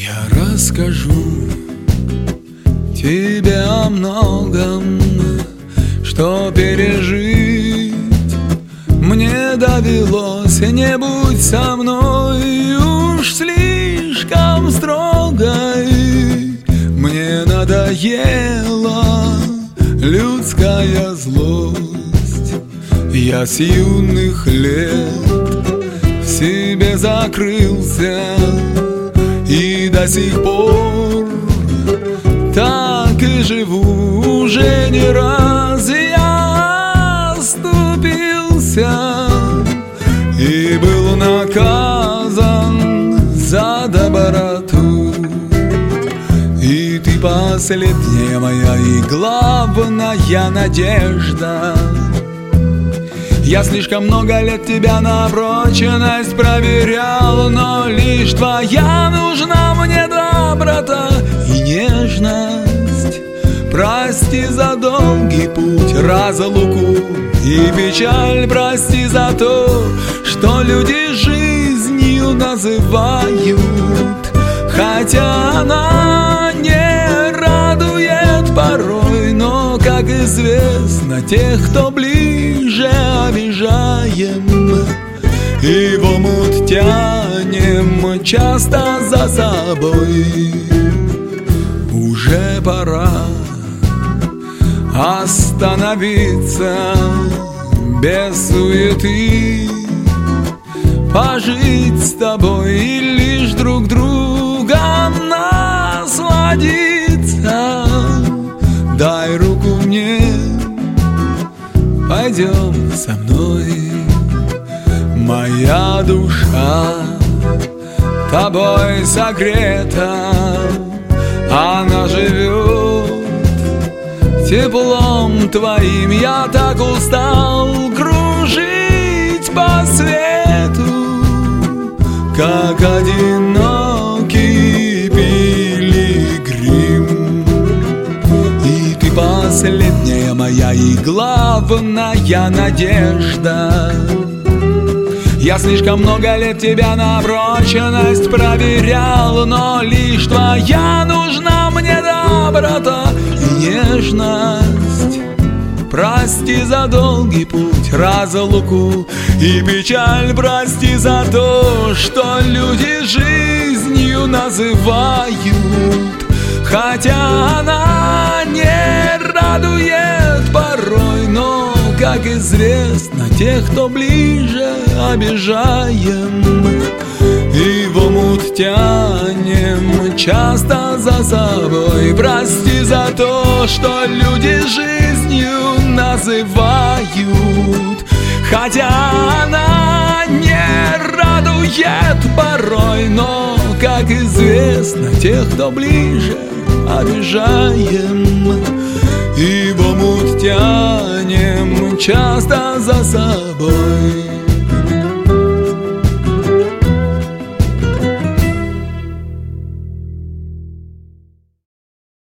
Я расскажу тебе о многом, что пережить мне довелось. Не будь со мной уж слишком строгой. Мне надоела людская злость. Я с юных лет в себе закрылся и до сих пор так и живу. Уже не раз я оступился и был наказан за доброту. И ты последняя моя и главная надежда. Я слишком много лет тебя на прочность проверял, но лишь твоя нужна мне доброта и нежность. Прости за долгий путь, разлуку и печаль. Прости за то, что люди жизнью называют, хотя она не радует порой. Но, как известно, тех, кто ближе, обижаем и в омут тянем часто за собой. Уже пора остановиться без суеты, пожить с тобой и лишь друг другом насладиться. Дай руку мне, пойдем со мной. Моя душа тобой согрета, она живет теплом твоим. Я так устал кружить по свету, как одинокий пилигрим. И ты последняя моя и главная надежда. Я слишком много лет тебя на прочность проверял, но лишь твоя нужна мне доброта и нежность. Прости за долгий путь, разлуку и печаль. Прости за то, что люди жизнью называют, хотя она не радует порой. Но, как известно, тех, кто ближе, обижаем и в омут тянем часто за собой. Прости за то, что люди жизнью называют, хотя она не радует порой. Но, как известно, тех, кто ближе, обижаем и в омут тянем часто за собой.